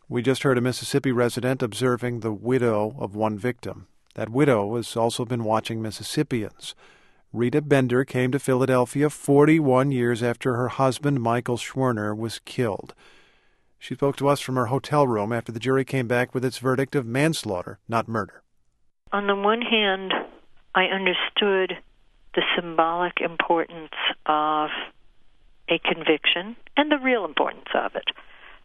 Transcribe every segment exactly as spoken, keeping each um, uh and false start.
We just heard a Mississippi resident observing the widow of one victim. That widow has also been watching Mississippians. Rita Bender came to Philadelphia forty-one years after her husband, Michael Schwerner, was killed. She spoke to us from her hotel room after the jury came back with its verdict of manslaughter, not murder. On the one hand, I understood the symbolic importance of a conviction and the real importance of it.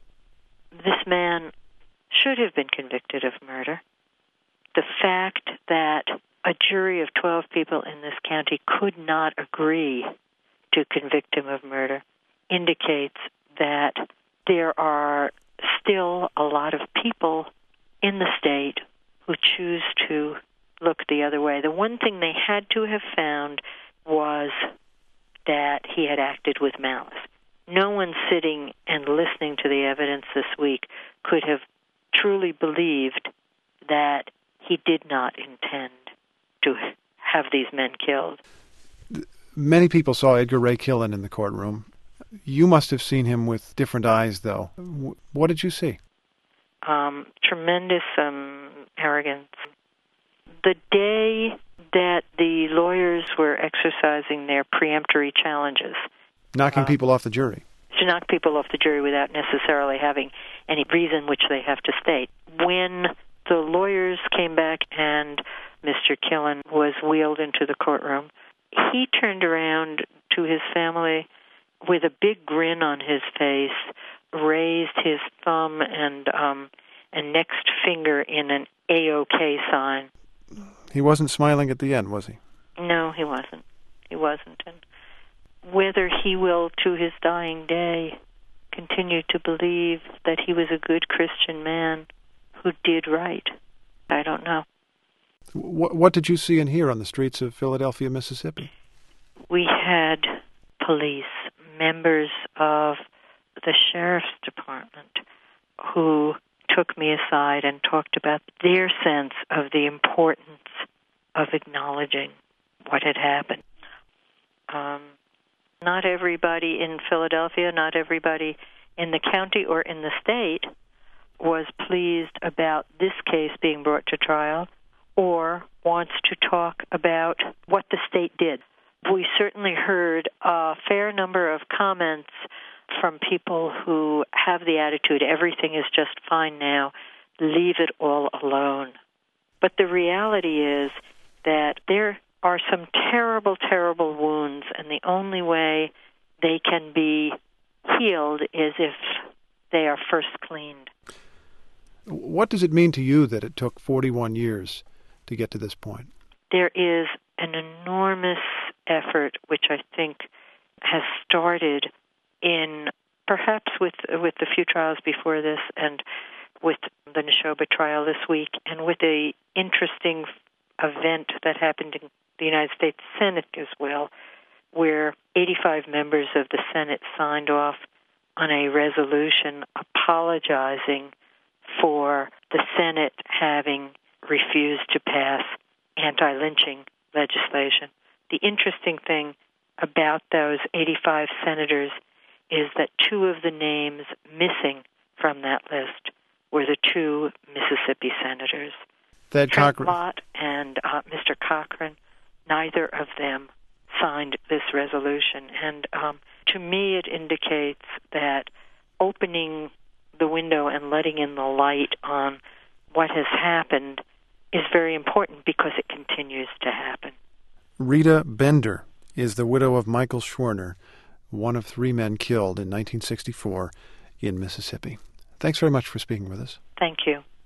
This man should have been convicted of murder. The fact that a jury of twelve people in this county could not agree to convict him of murder indicates that there are still a lot of people in the state who choose to look the other way. The one thing they had to have found was that he had acted with malice. No one sitting and listening to the evidence this week could have truly believed that he did not intend to have these men killed. Many people saw Edgar Ray Killen in the courtroom. You must have seen him with different eyes, though. What did you see? Um, tremendous um, arrogance. The day that the lawyers were exercising their preemptory challenges, Knocking uh, people off the jury. To knock people off the jury without necessarily having any reason which they have to state. When the lawyers came back and Mister Killen was wheeled into the courtroom, he turned around to his family with a big grin on his face, raised his thumb and um, and next finger in an A-OK sign. He wasn't smiling at the end, was he? No, he wasn't. He wasn't. And whether he will, to his dying day, continue to believe that he was a good Christian man who did right, I don't know. What, what did you see and hear on the streets of Philadelphia, Mississippi? We had police, members of the sheriff's department, who took me aside and talked about their sense of the importance of acknowledging what had happened. Um, not everybody in Philadelphia, not everybody in the county or in the state was pleased about this case being brought to trial or wants to talk about what the state did. We certainly heard a fair number of comments from people who have the attitude, everything is just fine now, leave it all alone. But the reality is that there are some terrible, terrible wounds, and the only way they can be healed is if they are first cleaned. What does it mean to you that it took forty-one years to get to this point? There is an enormous effort, which I think has started in perhaps with with the few trials before this and with the Neshoba trial this week and with a interesting event that happened in the United States Senate as well, where eighty-five members of the Senate signed off on a resolution apologizing for the Senate having refused to pass anti-lynching legislation. The interesting thing about those eighty-five senators is that two of the names missing from that list were the two Mississippi senators, Thad Trent Cochran. Lott and uh, Mister Cochran. Neither of them signed this resolution. And um, to me, it indicates that opening the window and letting in the light on what has happened is very important because it continues to happen. Rita Bender is the widow of Michael Schwerner, one of three men killed in nineteen sixty-four in Mississippi. Thanks very much for speaking with us. Thank you.